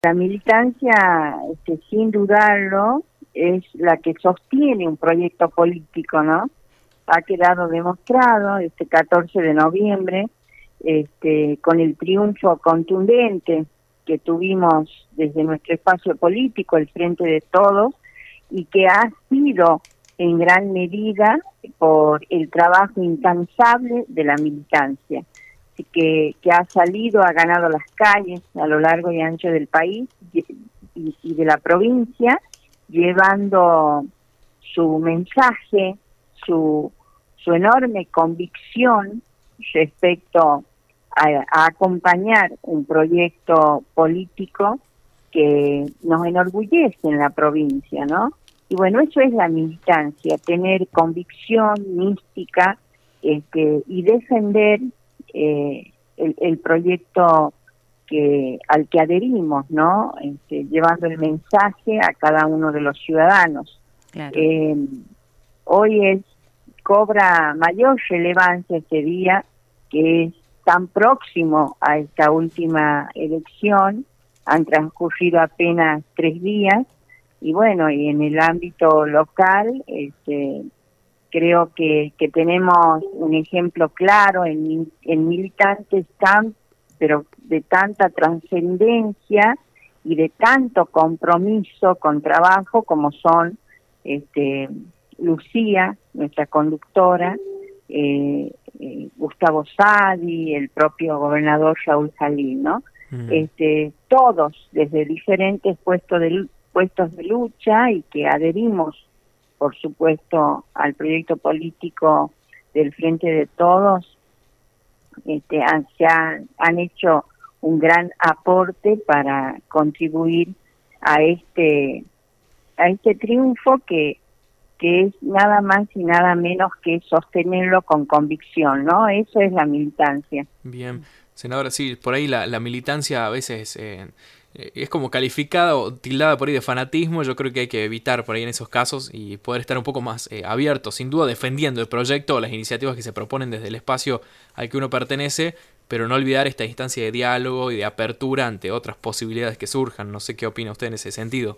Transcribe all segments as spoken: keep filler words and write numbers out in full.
La militancia, este, sin dudarlo, es la que sostiene un proyecto político, ¿no? Ha quedado demostrado este catorce de noviembre, este, con el triunfo contundente que tuvimos desde nuestro espacio político, el Frente de Todos, y que ha sido en gran medida por el trabajo incansable de la militancia, que, que ha salido, ha ganado las calles a lo largo y ancho del país y, y, y de la provincia, llevando su mensaje, su, su enorme convicción respecto a, a acompañar un proyecto político que nos enorgullece en la provincia, ¿no? Y bueno, eso es la militancia, tener convicción mística este, y defender eh, el, el proyecto que al que adherimos, ¿no? Este, llevando el mensaje a cada uno de los ciudadanos. Claro. Eh, hoy es cobra mayor relevancia este día, que es tan próximo a esta última elección. Han transcurrido apenas tres días y bueno, y en el ámbito local este, creo que, que tenemos un ejemplo claro en, en militantes tan, pero de tanta trascendencia y de tanto compromiso con trabajo como son este, Lucía, nuestra conductora, eh, eh, Gustavo Sadi, el propio gobernador Raúl Jalil, ¿no? Mm. Este, todos desde diferentes puestos de, puestos de lucha y que adherimos, por supuesto, al proyecto político del Frente de Todos, este, han, se han, han hecho un gran aporte para contribuir a este a este triunfo que que es nada más y nada menos que sostenerlo con convicción, ¿no? Eso es la militancia. Bien, senadora, sí, por ahí la, la militancia a veces eh, es como calificada o tildada por ahí de fanatismo. Yo creo que hay que evitar por ahí en esos casos y poder estar un poco más eh, abierto, sin duda defendiendo el proyecto o las iniciativas que se proponen desde el espacio al que uno pertenece, pero no olvidar esta instancia de diálogo y de apertura ante otras posibilidades que surjan. No sé qué opina usted en ese sentido.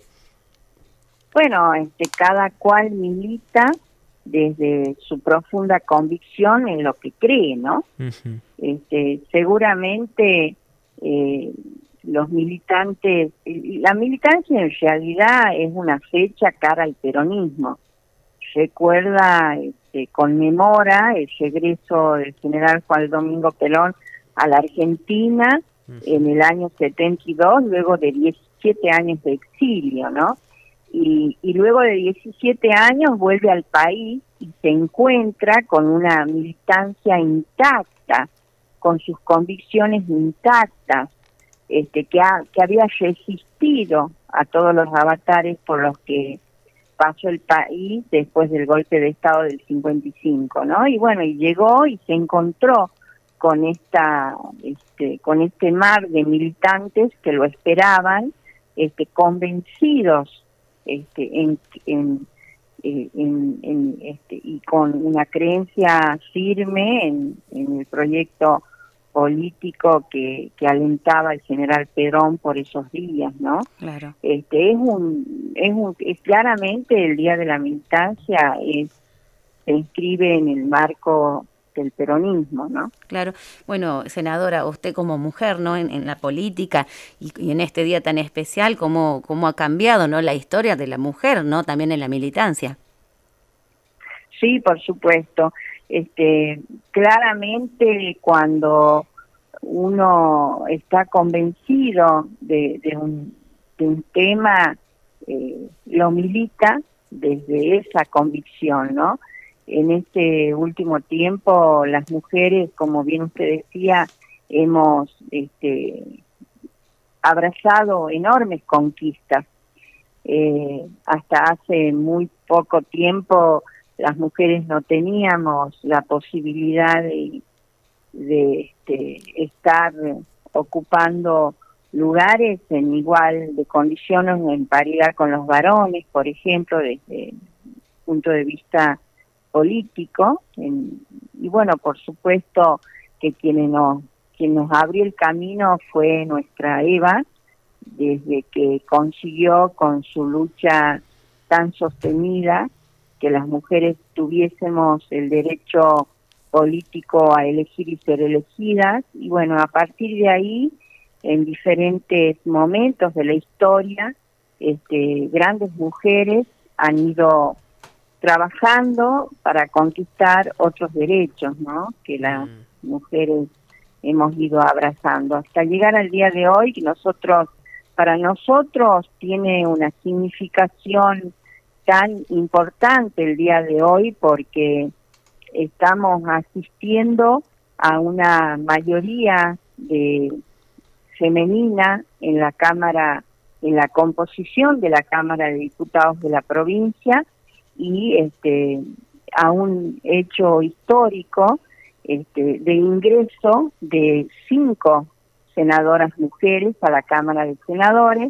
Bueno, este, cada cual milita desde su profunda convicción en lo que cree, ¿no? Uh-huh. Este, seguramente eh, los militantes, la militancia en realidad es una fecha cara al peronismo. Recuerda, este, conmemora el regreso del general Juan Domingo Perón a la Argentina uh-huh. en el año setenta y dos, luego de diecisiete años de exilio, ¿no? Y, y luego de diecisiete años vuelve al país y se encuentra con una militancia intacta, con sus convicciones intactas, este, que, ha, que había resistido a todos los avatares por los que pasó el país después del golpe de Estado del cincuenta y cinco, ¿no? Y bueno, y llegó y se encontró con esta, este, con este mar de militantes que lo esperaban, este, convencidos Este, en, en, en, en este, y con una creencia firme en, en el proyecto político que, que alentaba el general Perón por esos días, ¿no? Claro. Este es un, es un, es claramente el Día de la Militancia es, se inscribe en el marco del peronismo, ¿no? Claro. Bueno, senadora, usted como mujer, ¿no? En, en la política y, y en este día tan especial, ¿cómo, cómo ha cambiado, ¿no? La historia de la mujer, ¿no? También en la militancia. Sí, por supuesto. Este, claramente cuando uno está convencido de, de, un, de un tema, eh, lo milita desde esa convicción, ¿no? En este último tiempo, las mujeres, como bien usted decía, hemos este, abrazado enormes conquistas. Eh, hasta hace muy poco tiempo, las mujeres no teníamos la posibilidad de, de este, estar ocupando lugares en igual de condiciones, en paridad con los varones, por ejemplo, desde el punto de vista político, en, y bueno, por supuesto que quien nos, quien nos abrió el camino fue nuestra Eva, desde que consiguió con su lucha tan sostenida que las mujeres tuviésemos el derecho político a elegir y ser elegidas, y bueno, a partir de ahí, en diferentes momentos de la historia, este, grandes mujeres han ido trabajando para conquistar otros derechos, ¿no? Que las mm. mujeres hemos ido abrazando hasta llegar al día de hoy, que nosotros, para nosotros tiene una significación tan importante el día de hoy porque estamos asistiendo a una mayoría de femenina en la Cámara, en la composición de la Cámara de Diputados de la provincia, y este a un hecho histórico este, de ingreso de cinco senadoras mujeres a la Cámara de Senadores,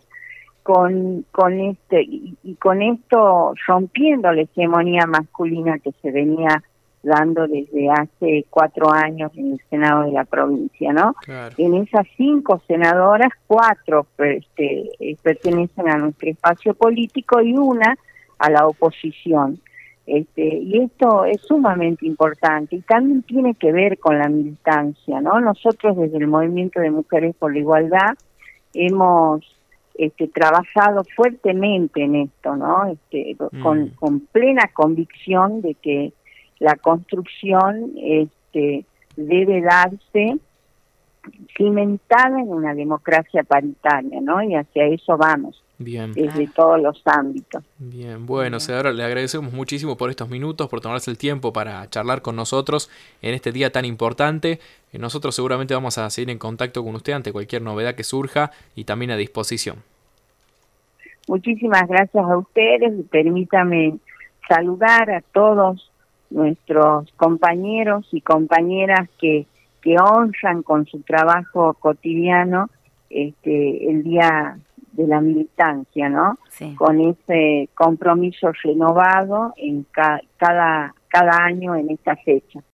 con con este y, y con esto rompiendo la hegemonía masculina que se venía dando desde hace cuatro años en el Senado de la provincia, ¿no? Claro. En esas cinco senadoras, cuatro este, pertenecen a nuestro espacio político y una a la oposición. Este, y esto es sumamente importante y también tiene que ver con la militancia, ¿no? Nosotros desde el Movimiento de Mujeres por la Igualdad hemos este, trabajado fuertemente en esto, ¿no? Este, mm. con, con plena convicción de que la construcción este, debe darse cimentada en una democracia paritaria, ¿no? Y hacia eso vamos. Bien. Desde todos los ámbitos. Bien, bueno, senadora, le agradecemos muchísimo por estos minutos, por tomarse el tiempo para charlar con nosotros en este día tan importante. Nosotros seguramente vamos a seguir en contacto con usted ante cualquier novedad que surja y también a disposición. Muchísimas gracias a ustedes y permítame saludar a todos nuestros compañeros y compañeras que, que honran con su trabajo cotidiano este, el día de la militancia, ¿no? Sí. Con ese compromiso renovado en ca cada, cada año en esta fecha.